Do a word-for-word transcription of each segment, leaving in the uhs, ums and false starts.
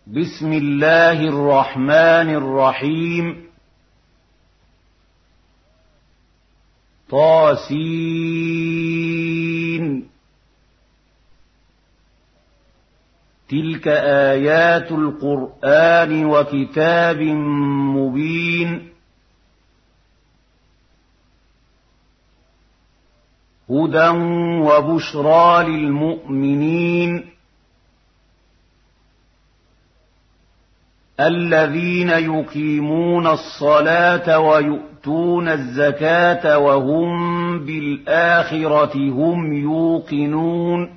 بسم الله الرحمن الرحيم. طاسين. تلك آيات القرآن وكتاب مبين. هدى وبشرى للمؤمنين الذين يقيمون الصلاة ويؤتون الزكاة وهم بالآخرة هم يوقنون.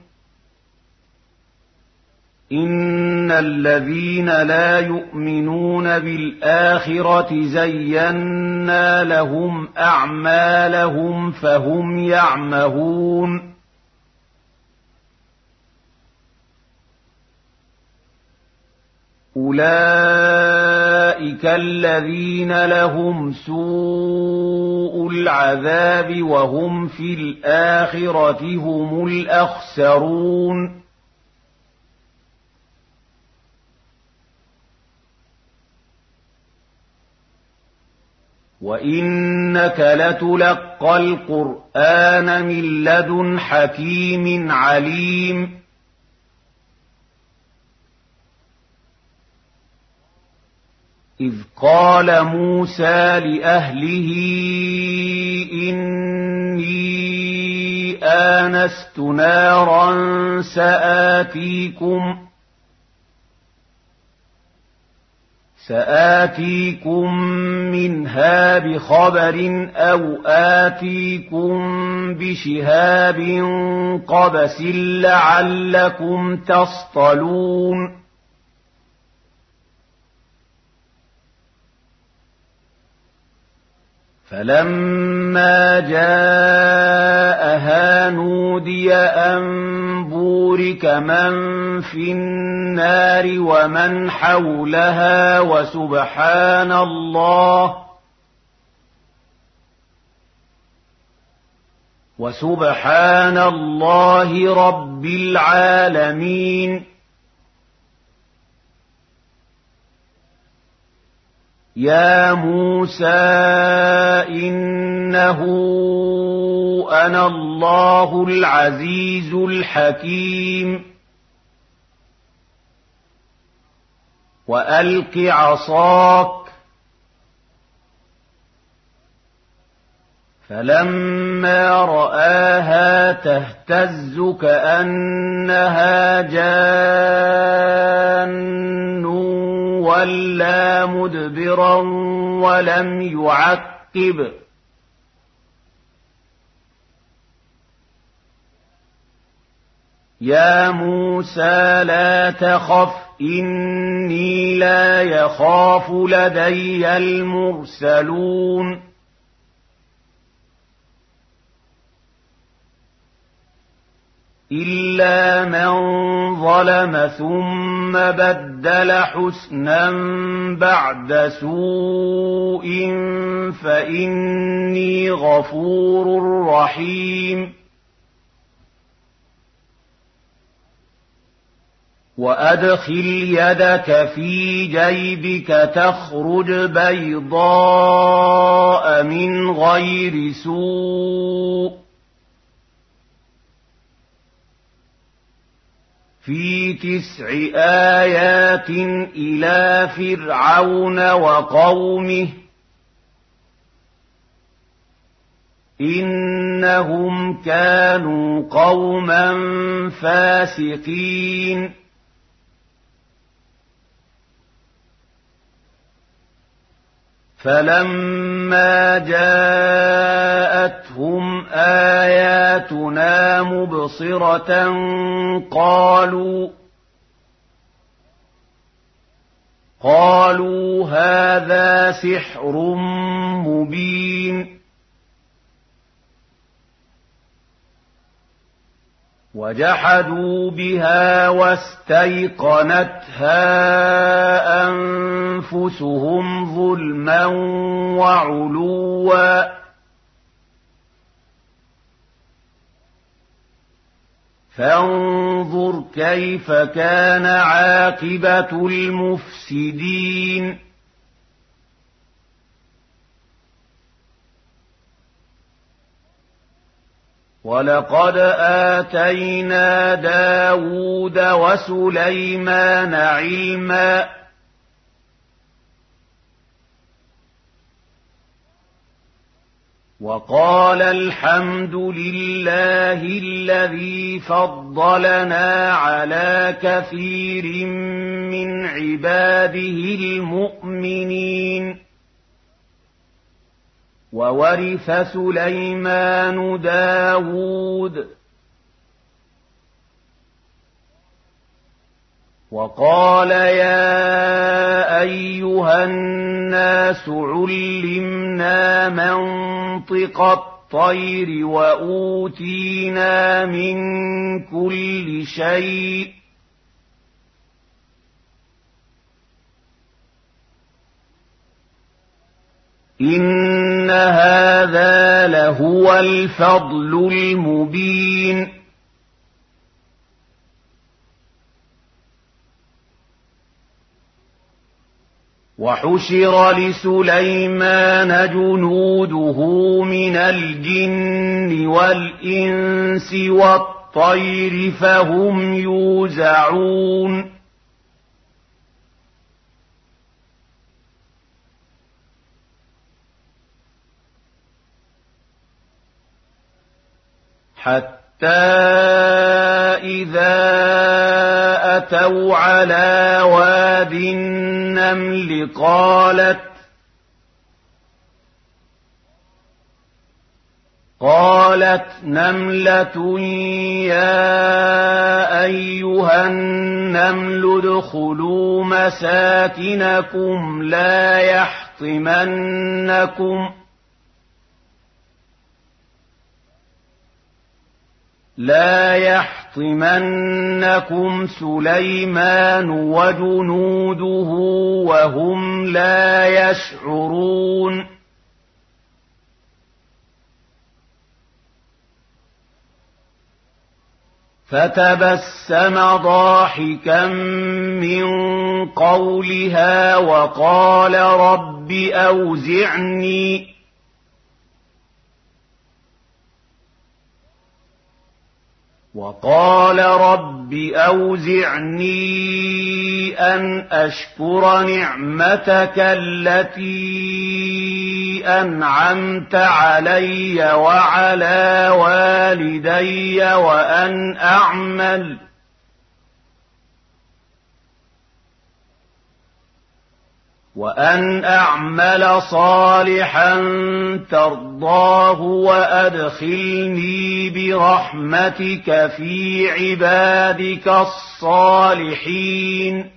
إن الذين لا يؤمنون بالآخرة زينا لهم أعمالهم فهم يعمهون. أولئك الذين لهم سوء العذاب وهم في الآخرة هم الأخسرون. وإنك لتلقى القرآن من لدن حكيم عليم. إذ قال موسى لأهله إني آنست نارا سآتيكم سآتيكم منها بخبر أو آتيكم بشهاب قبس لعلكم تصطلون. فلما جاءها نودي أن بورك من في النار ومن حولها وسبحان الله وسبحان الله رب العالمين. يا موسى إنه أنا الله العزيز الحكيم. وألق عصاك فلما رآها تهتز كأنها جان وَلَّى مُدْبِرًا وَلَمْ يُعَقِّبْ. يا موسى لا تخف إني لا يخاف لدي المرسلون. إلا من ظلم ثم بدل حسنا بعد سوء فإني غفور رحيم. وأدخل يدك في جيبك تخرج بيضاء من غير سوء في تسع آيات إلى فرعون وقومه إنهم كانوا قوما فاسقين. فلما جاءتهم آياتنا مبصرة قالوا قالوا هذا سحر مبين. وجحدوا بها واستيقنتها أنفسهم ظلما وعلوا فانظر كيف كان عاقبة المفسدين ولقد آتينا داود وسليمان علما وقال الحمد لله الذي فضلنا على كثير من عباده المؤمنين وورث سليمان داود وقال يا أيها الناس علمنا منطق الطير وأوتينا من كل شيء إن هذا لهو الفضل المبين وحشر لسليمان جنوده من الجن والإنس والطير فهم يوزعون حتى إذا أتوا على واد النمل قالت قالت نملة يا أيها النمل ادخلوا مساكنكم لا يحطمنكم لا يحطمنكم سليمان وجنوده وهم لا يشعرون فتبسم ضاحكا من قولها وقال رب أوزعني وقال رب أوزعني أن أشكر نعمتك التي أنعمت علي وعلى والدي وأن أعمل وأن أعمل صالحا ترضاه وأدخلني برحمتك في عبادك الصالحين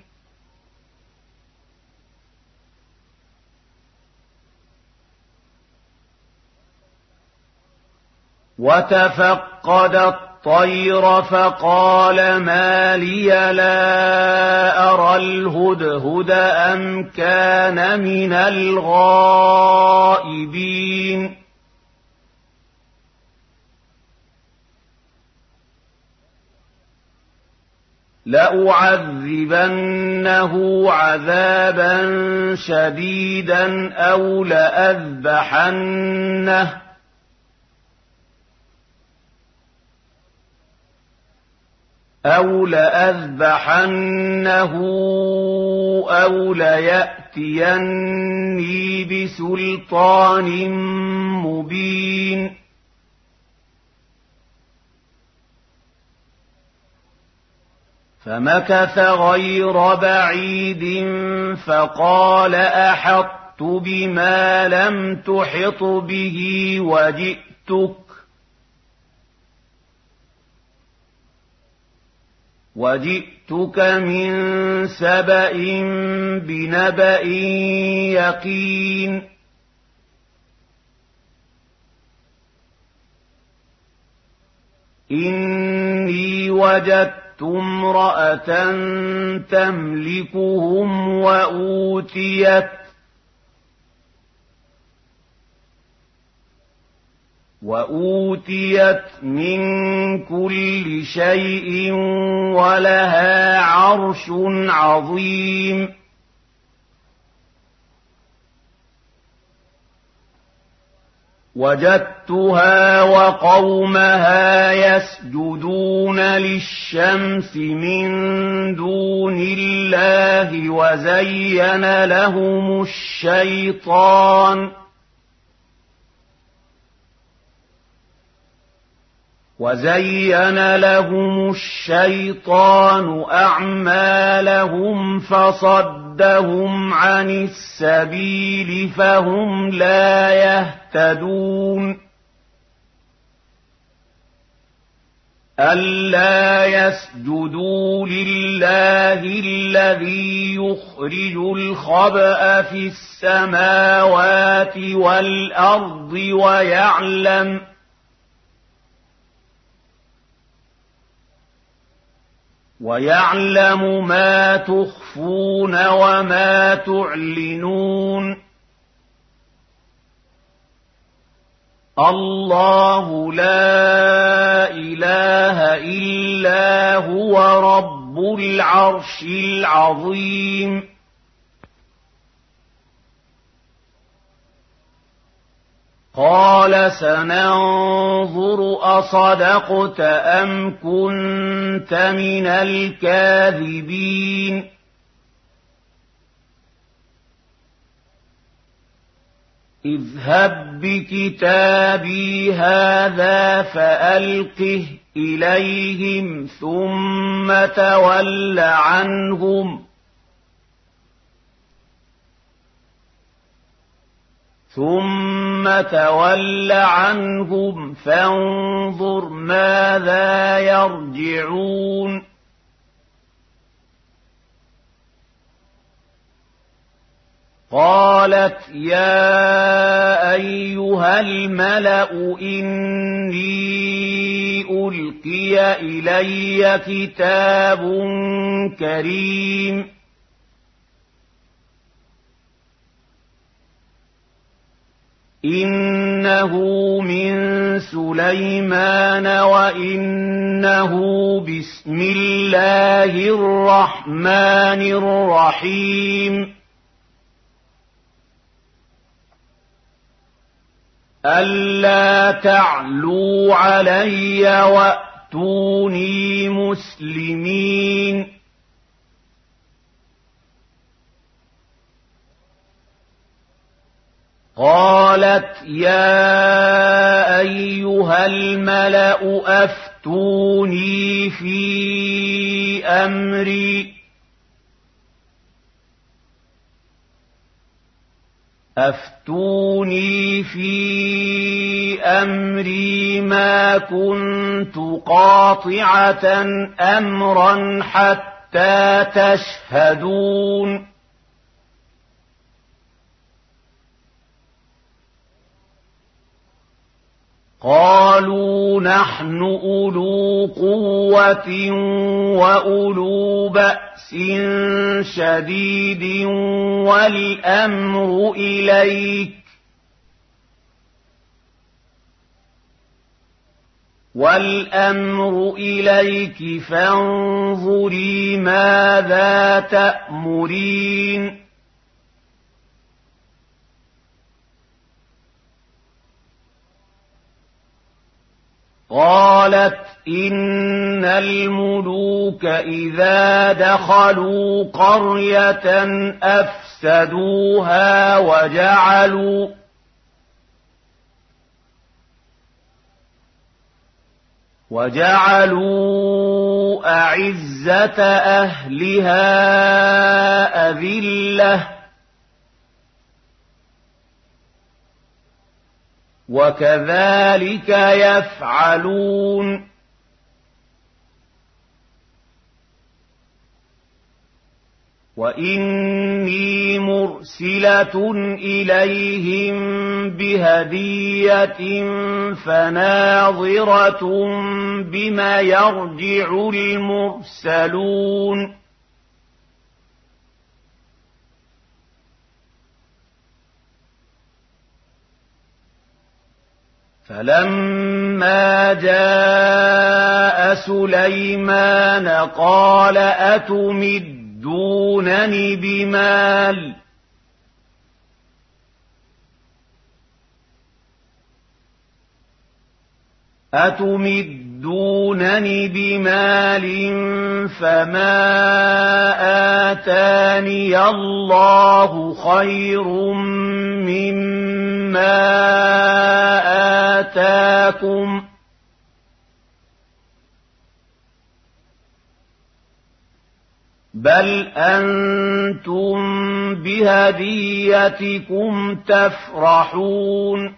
وتفقد الطير فقال ما لي لا أرى الهدهد أم كان من الغائبين لأعذبنه عذابا شديدا أو لأذبحنه أو لأذبحنه أو ليأتيني بسلطان مبين فمكث غير بعيد فقال أحطت بما لم تحط به وجئتك وجئتك من سبأ بنبأ يقين إني وجدت امرأة تملكهم وأوتيت وأوتيت من كل شيء ولها عرش عظيم وجدتها وقومها يسجدون للشمس من دون الله وزين لهم الشيطان وزين لهم الشيطان أعمالهم فصدهم عن السبيل فهم لا يهتدون ألا يسجدوا لله الذي يخرج الخبأ في السماوات والأرض ويعلم ويعلم ما تخفون وما تعلنون الله لا إله إلا هو رب العرش العظيم قال سننظر أصدقت أم كنت من الكاذبين اذهب بكتابي هذا فألقه إليهم ثم تول عنهم ثم تول عنهم فانظر ماذا يرجعون قالت يا أيها الملأ إني ألقي إلي كتاب كريم إنه من سليمان وإنه بسم الله الرحمن الرحيم ألا تعلوا علي وأتوني مسلمين قالت يا أيها الملأ أفتوني في أمري أفتوني في أمري ما كنت قاطعة أمرا حتى تشهدون قالوا نحن أولو قوة وأولو بأس شديد والأمر إليك والأمر إليك فانظري ماذا تأمرين قالت إن الملوك إذا دخلوا قرية أفسدوها وجعلوا وجعلوا أعزة أهلها أذلة وكذلك يفعلون وإني مرسلة إليهم بهدية فناظرة بما يرجع المرسلون فلما جاء سليمان قال أتمدونني بمال أتمدونني بمال فما آتاني الله خير مما آتاكم بل أنتم بهديتكم تفرحون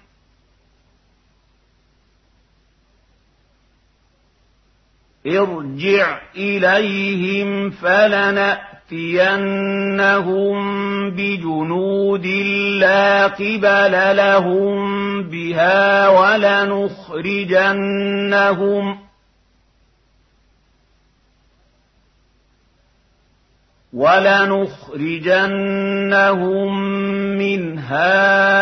ارجع إليهم فلنأتينهم بجنود لا قبل لهم بها ولنخرجنهم ولنخرجنهم منها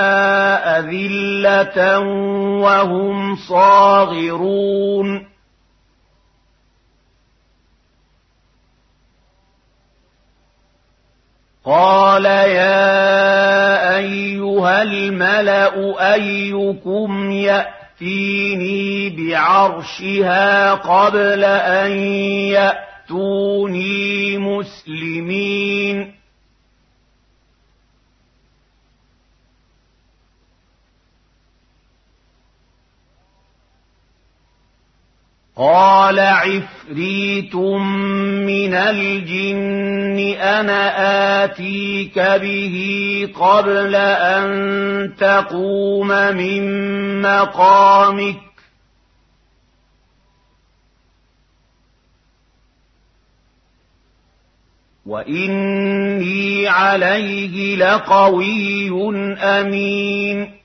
أذلة وهم صاغرون قال يا أيها الملأ أيكم يأتيني بعرشها قبل أن يأتوني مسلمين قال عفريت من الجن أنا آتيك به قبل أن تقوم من مقامك وإني عليه لقوي أمين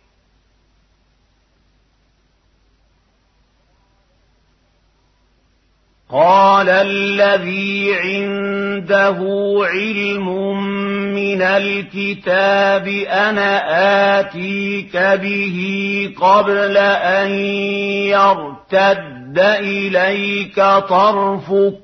قال الذي عنده علم من الكتاب أنا آتيك به قبل أن يرتد إليك طرفك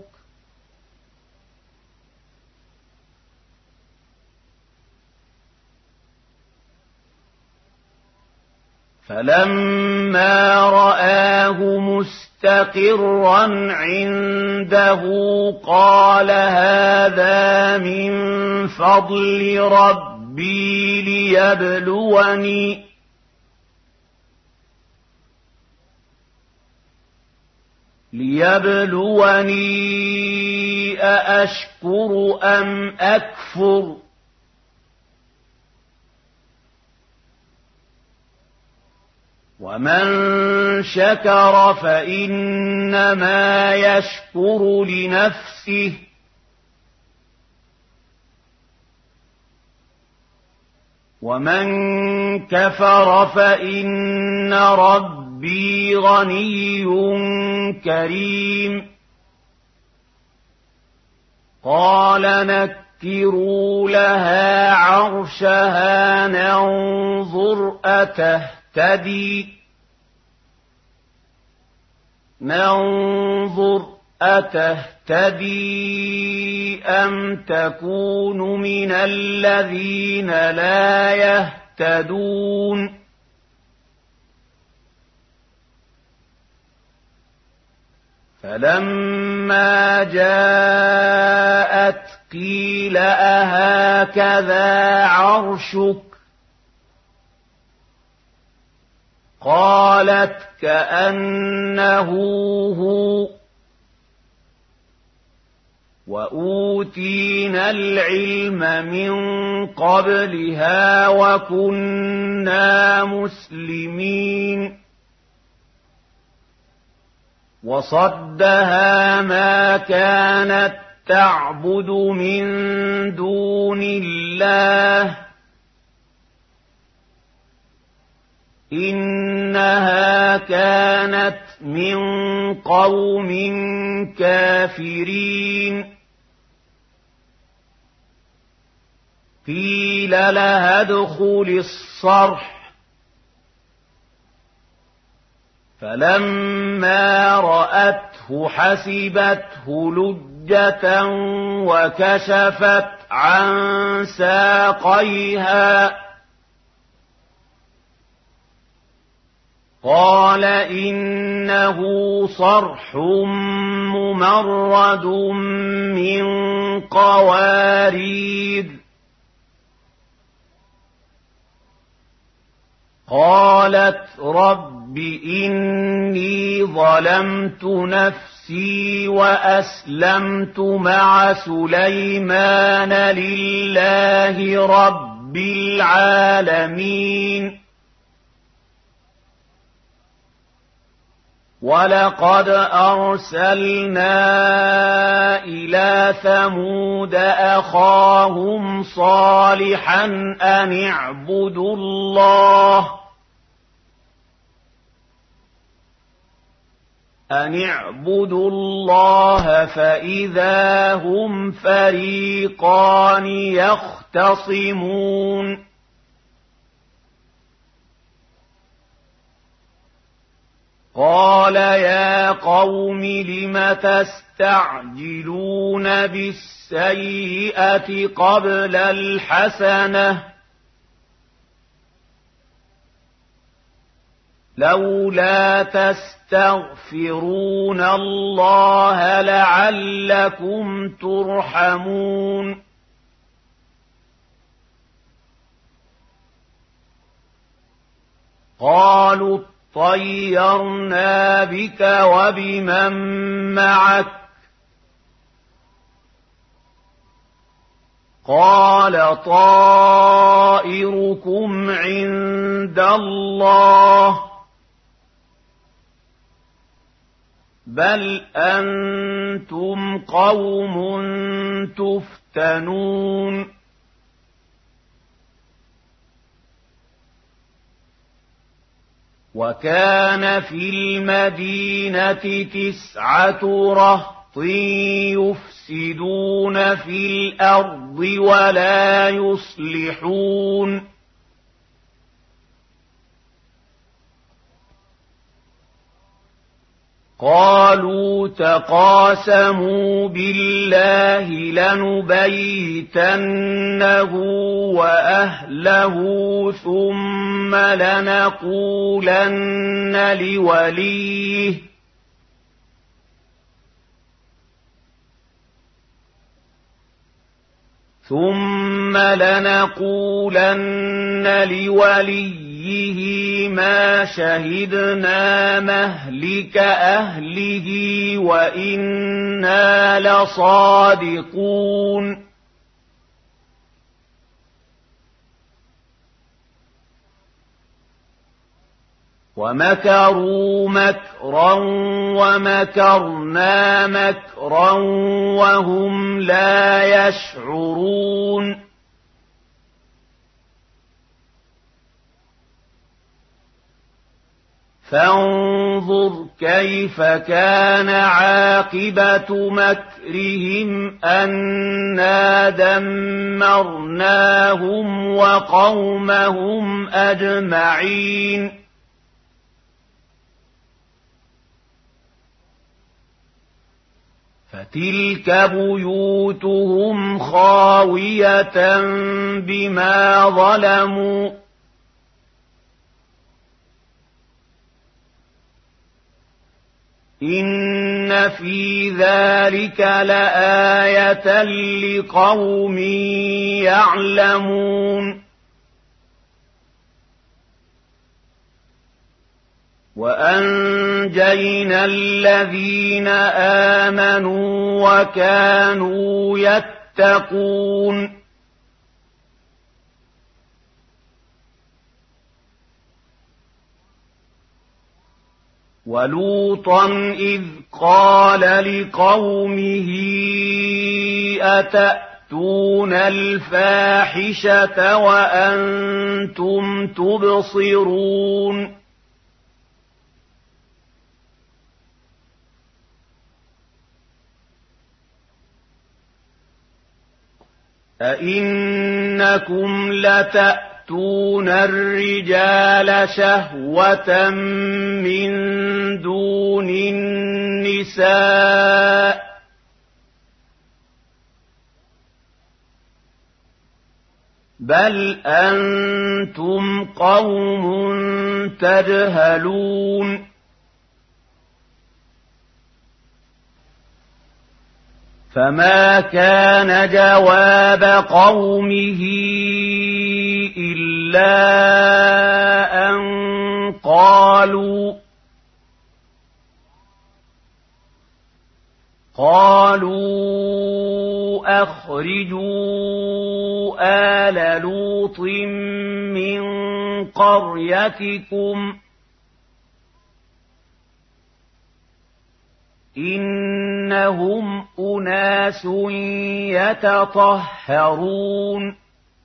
فلما رآه مستقرا عنده قال هذا من فضل ربي ليبلوني ليبلوني أأشكر أم أكفر ومن شكر فإنما يشكر لنفسه ومن كفر فإن ربي غني كريم قال نكروا لها عرشها ننظر أتهتدي ننظر أتهتدي أم تكون من الذين لا يهتدون فلما جاءت قيل أهكذا عرشك قالت كأنه هو وأوتينا العلم من قبلها وكنا مسلمين وصدها ما كانت تعبد من دون الله إنها كانت من قوم كافرين قيل لها ادخل الصرح فلما رأته حسبته لجة وكشفت عن ساقيها قال إنه صرح ممرد من قوارير قالت رب إني ظلمت نفسي وأسلمت مع سليمان لله رب العالمين ولقد أرسلنا إلى ثمود أخاهم صالحا أن اعبدوا الله أن اعبدوا الله فإذا هم فريقان يختصمون قال يا قوم لم تستعجلون بالسيئة قبل الحسنة لولا تستغفرون الله لعلكم ترحمون قالوا طيرنا بك وبمن معك قال طائركم عند الله بل أنتم قوم تفتنون وكان في المدينة تسعة رهط يفسدون في الأرض ولا يصلحون قالوا تقاسموا بالله لنبيتنه وأهله ثم لنقولن لوليه ثم لنقولن لوليه ما شهدنا مهلك أهله وإنا لصادقون ومكروا مكرا ومكرنا مكرا وهم لا يشعرون فانظر كيف كان عاقبة مكرهم أنا دمرناهم وقومهم أجمعين فتلك بيوتهم خاوية بما ظلموا إن في ذلك لآية لقوم يعلمون وأنجينا الذين آمنوا وكانوا يتقون ولوطا إذ قال لقومه أتأتون الفاحشة وأنتم تبصرون أئنكم لتأتون يأتون الرجال شهوة من دون النساء بل أنتم قوم تجهلون فما كان جواب قومه إلا أن قالوا قالوا أخرجوا آل لوط من قريتكم إنهم أناس يتطهرون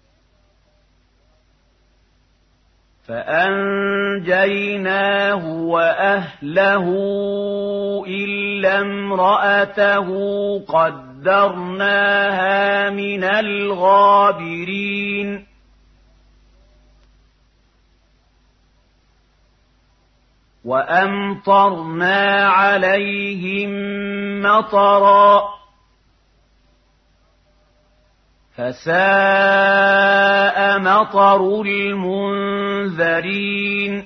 فأنجيناه وأهله إلا امرأته قدرناها من الغابرين وأمطرنا عليهم مطرا فساء مطر المنذرين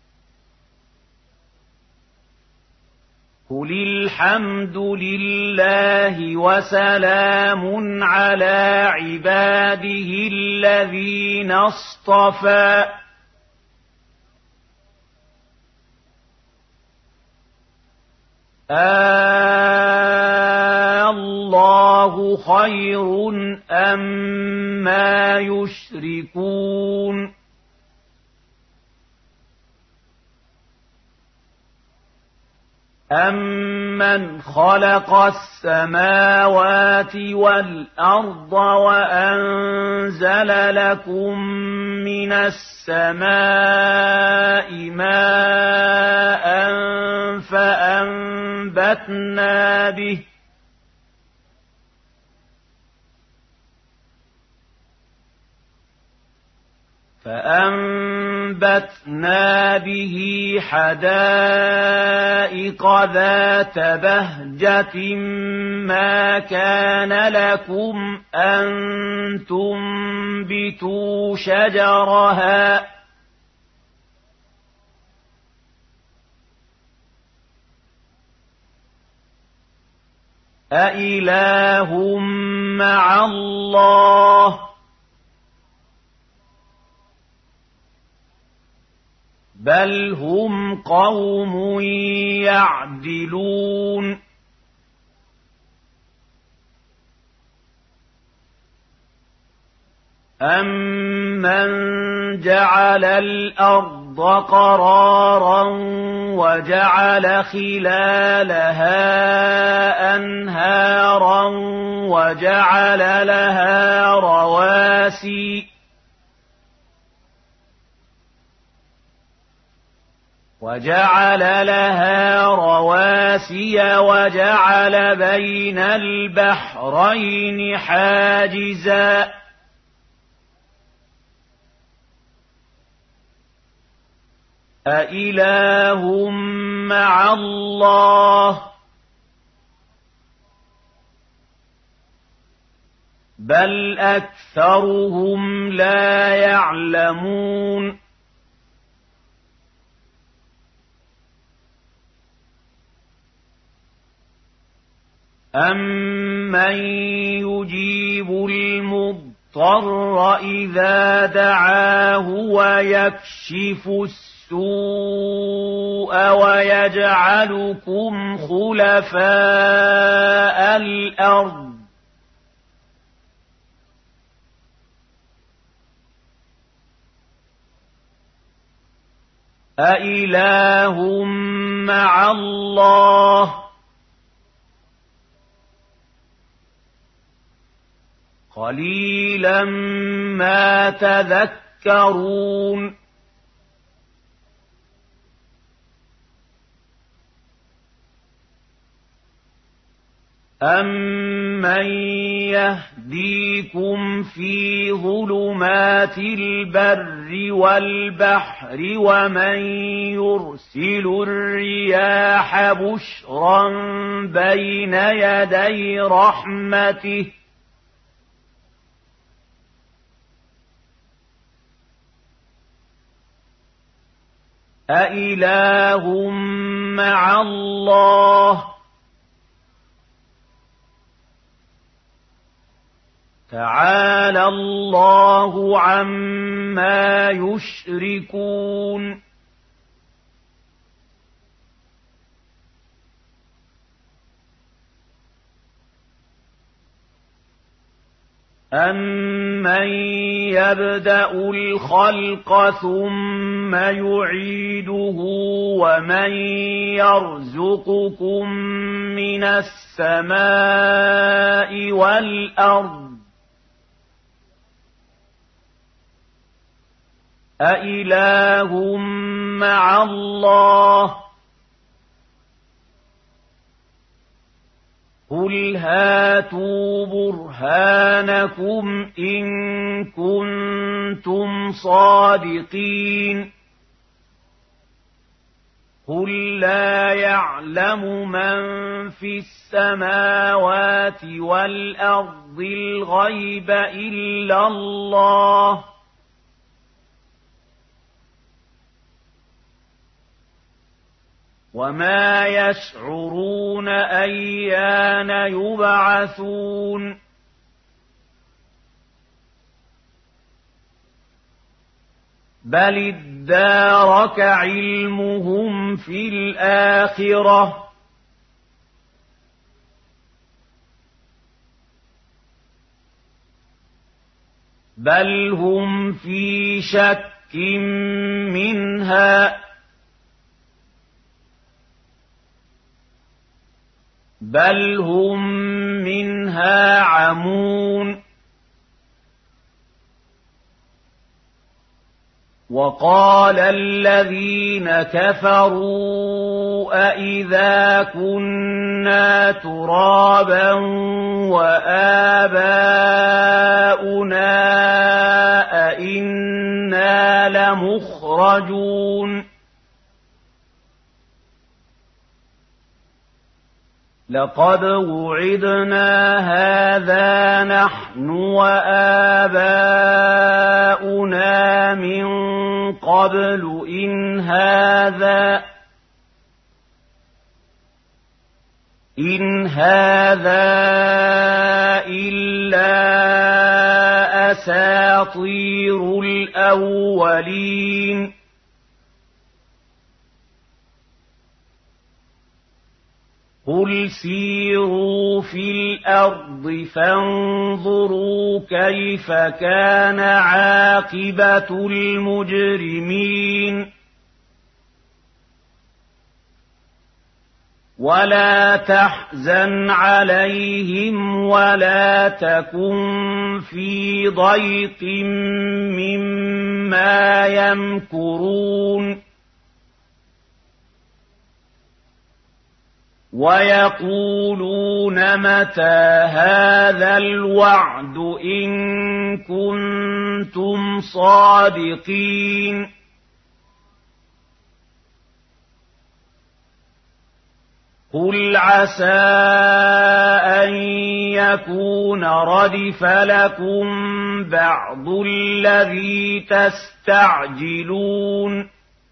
قل الحمد لله وسلام على عباده الذين اصطفى الله خير أما يشركون أَمَّنْ خَلَقَ السَّمَاوَاتِ وَالْأَرْضَ وَأَنزَلَ لَكُم مِّنَ السَّمَاءِ مَاءً فَأَنبَتْنَا بِهِ فأنبتنا به حدائق ذات بهجة ما كان لكم أن تنبتوا شجرها أإله مع الله بل هم قوم يعدلون أَمَّنْ جَعَلَ الْأَرْضَ قَرَارًا وَجَعَلَ خِلَالَهَا أَنْهَارًا وَجَعَلَ لَهَا رَوَاسِيَ وَجَعَلَ لَهَا رَوَاسِيَ وَجَعَلَ بَيْنَ الْبَحْرَيْنِ حَاجِزًا أإله مع الله بل أكثرهم لا يعلمون أَمَّن يُجِيبُ الْمُضْطَرَّ إِذَا دَعَاهُ وَيَكْشِفُ السُّوءَ وَيَجْعَلُكُمْ خُلَفَاءَ الْأَرْضِ أإله مع الله قليلا ما تذكرون أَمَّن يَهْدِيكُمْ فِي ظُلُمَاتِ الْبَرِّ وَالْبَحْرِ وَمَن يُرْسِلُ الرِّيَاحَ بُشْرًا بَيْنَ يَدَيْ رَحْمَتِهِ أَإِلَٰهٌ مَّعَ اللَّهِ ۚ تَعَالَى اللَّهُ عَمَّا يُشْرِكُونَ أَمَّن يَبْدَأُ الْخَلْقَ ثُمَّ يُعِيدُهُ وَمَن يَرْزُقُكُم مِّنَ السَّمَاءِ وَالْأَرْضِ أَإِلَٰهٌ مَّعَ اللَّهِ ۚ قُلْ هَاتُوا بُرْهَانَكُمْ إِن كُنتُمْ صَادِقِينَ قُل لَّا يَعْلَمُ مَن فِي السَّمَاوَاتِ وَالْأَرْضِ الْغَيْبَ إِلَّا اللَّهُ ۚ وَمَا يَشْعُرُونَ أَيَّانَ يُبْعَثُونَ بَلِ ادَّارَكَ عِلْمُهُمْ فِي الْآخِرَةِ ۚ بَلْ هُمْ فِي شَكٍّ مِّنْهَا بَلْ هُم مِّنْهَا عَمُونَ وَقَالَ الَّذِينَ كَفَرُوا أَإِذَا كُنَّا تُرَابًا وَآبَاؤُنَا أَإِنَّا لَمُخْرَجُونَ لَقَدْ وُعِدْنَا هَٰذَا نَحْنُ وَآبَاؤُنَا مِن قَبْلُ إِنْ هَٰذَا إِنْ هَٰذَا إِلَّا أَسَاطِيرُ الْأَوَّلِينَ قُلْ سِيرُوا فِي الْأَرْضِ فَانظُرُوا كَيْفَ كَانَ عَاقِبَةُ الْمُجْرِمِينَ وَلَا تَحْزَنْ عَلَيْهِمْ وَلَا تَكُن فِي ضَيْقٍ مِّمَّا يَمْكُرُونَ وَيَقُولُونَ مَتَىٰ هَٰذَا الْوَعْدُ إِن كُنتُمْ صَادِقِينَ قُلْ عَسَىٰ أَن يَكُونَ رَدِفَ لَكُم بَعْضُ الَّذِي تَسْتَعْجِلُونَ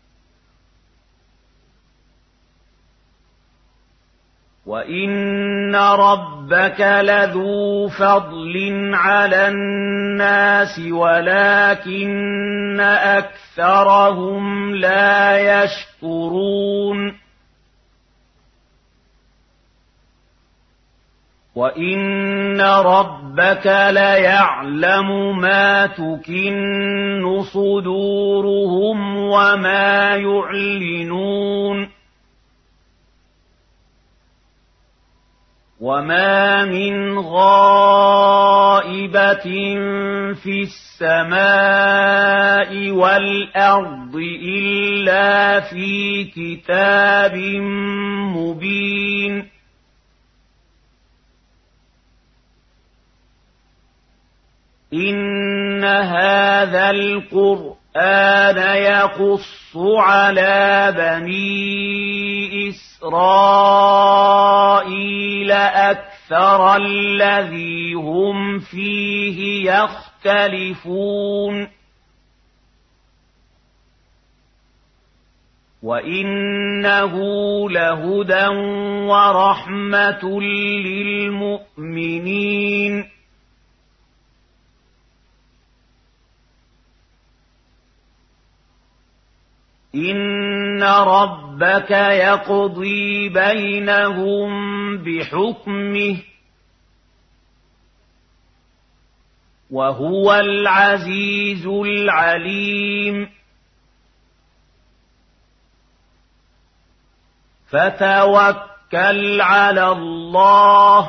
وَإِنَّ رَبَّكَ لَذُو فَضْلٍ عَلَى النَّاسِ وَلَٰكِنَّ أَكْثَرَهُمْ لَا يَشْكُرُونَ وَإِنَّ رَبَّكَ لَيَعْلَمُ مَا تُكِنُّ صُدُورُهُمْ وَمَا يُعْلِنُونَ وَمَا مِنْ غَائِبَةٍ فِي السَّمَاءِ وَالْأَرْضِ إِلَّا فِي كِتَابٍ مُّبِينٍ إن هذا القرآن يقص على بني إسرائيل أكثر الذي هم فيه يختلفون وإنه لهدى ورحمة للمؤمنين إن ربك يقضي بينهم بحكمه وهو العزيز العليم فتوكل على الله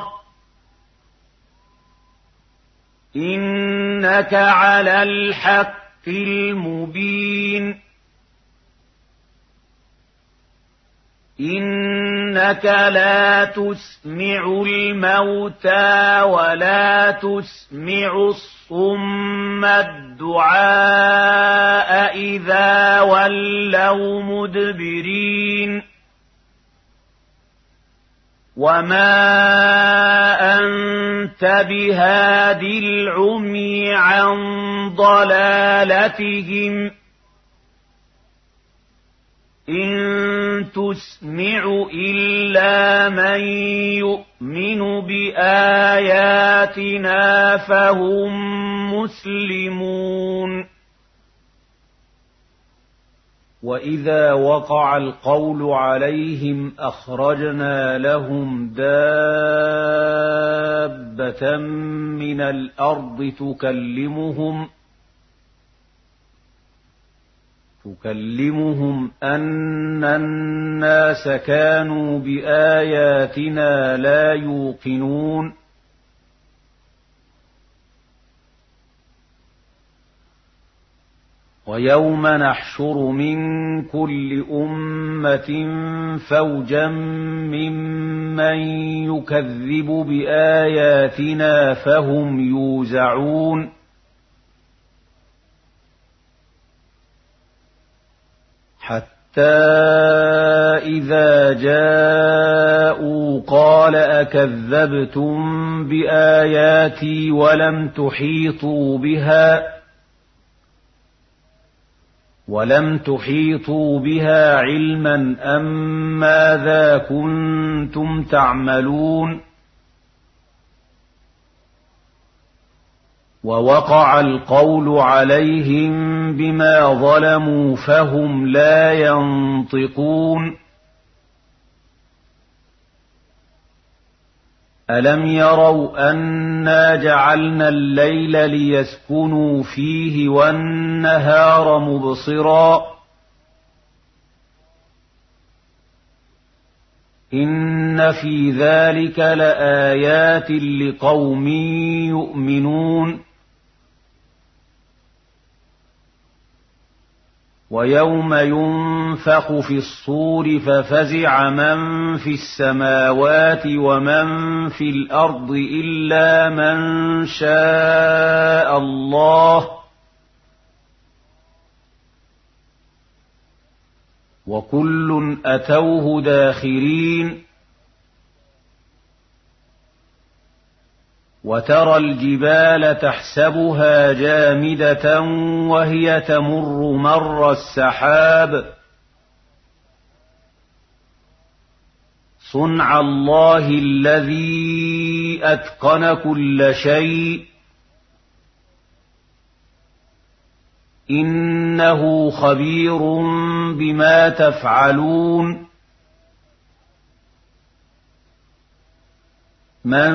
إنك على الحق المبين إنك لا تسمع الموتى ولا تسمع الصم الدعاء إذا ولوا مدبرين وما أنت بهاد العمي عن ضلالتهم إن تسمع إلا من يؤمن بآياتنا فهم مسلمون وإذا وقع القول عليهم أخرجنا لهم دابة من الأرض تكلمهم تكلمهم أن الناس كانوا بآياتنا لا يوقنون ويوم نحشر من كل أمة فوجا ممن يكذب بآياتنا فهم يوزعون حتى إذا جاءوا قال أكذبتم بآياتي ولم تحيطوا بها ولم تحيطوا بها علما أم ماذا كنتم تعملون ووقع القول عليهم بما ظلموا فهم لا ينطقون ألم يروا أنا جعلنا الليل ليسكنوا فيه والنهار مبصرا إن في ذلك لآيات لقوم يؤمنون ويوم ينفخ في الصور ففزع من في السماوات ومن في الأرض إلا من شاء الله وكل أتوه داخرين وترى الجبال تحسبها جامدة وهي تمر مر السحاب صنع الله الذي أتقن كل شيء إنه خبير بما تفعلون من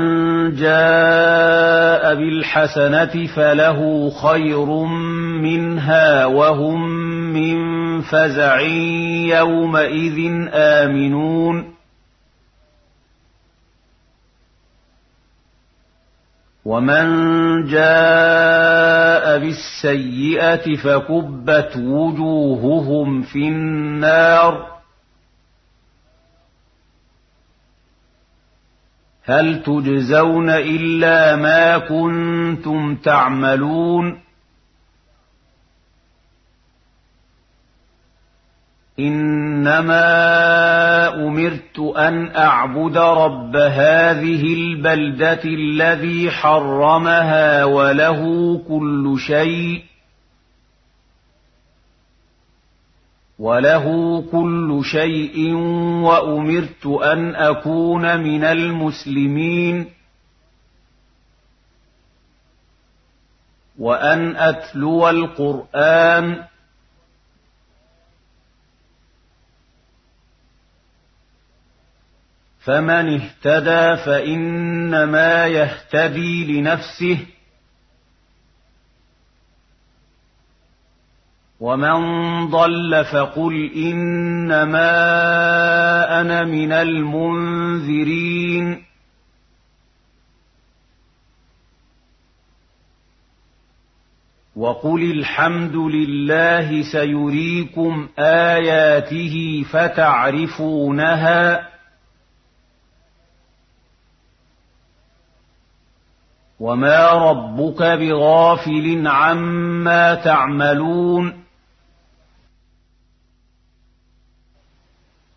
جاء بالحسنة فله خير منها وهم من فزع يومئذ آمنون ومن جاء بالسيئة فكبت وجوههم في النار هل تجزون إلا ما كنتم تعملون إنما أمرت أن أعبد رب هذه البلدة الذي حرمها وله كل شيء وله كل شيء وأمرت أن أكون من المسلمين وأن أتلو القرآن فمن اهتدى فإنما يهتدي لنفسه ومن ضل فقل إنما أنا من المنذرين وقل الحمد لله سيريكم آياته فتعرفونها وما ربك بغافل عما تعملون